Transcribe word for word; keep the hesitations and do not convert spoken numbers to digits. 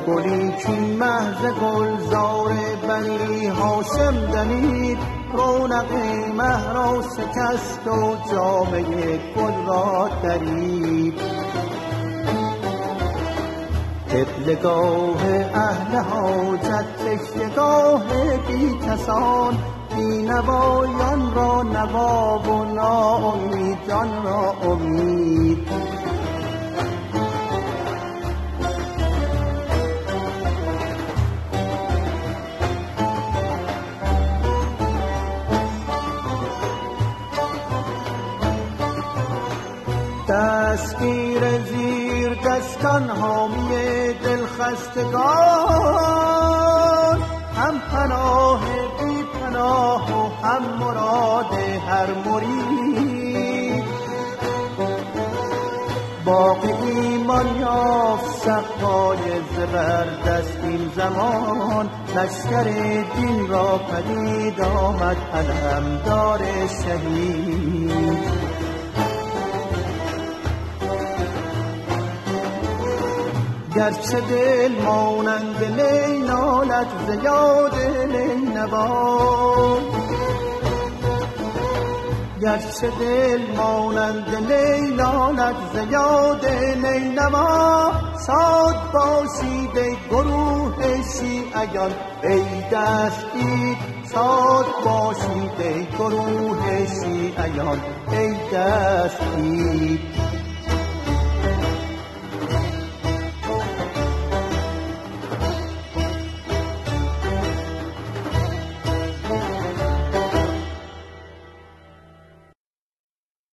گلی چون محض گلزار بنی هاشم دمید، رونق مه را شکست و جامه گل را درید. قبلگاه اهل حاجت، تشنگاه بی کسان، بی نوایان را نوا و ناامیدان را امید. دستگیر زیر دستان حامی دلخستگان، هم پناه بی پناه و هم مراد هر مرید. باغ ایمان یافت سقای زبردست این زمان، لشکر دین را پدید آمد علمدار شهید. گرچه دل مانند نی نالد ز یاد نینوا، گرچه دل مانند نی نالد ز یاد نینوا، شاد باشید ای گروه شیعیان ای دستگیر، شاد باشید ای گروه شیعیان ای دستگیر.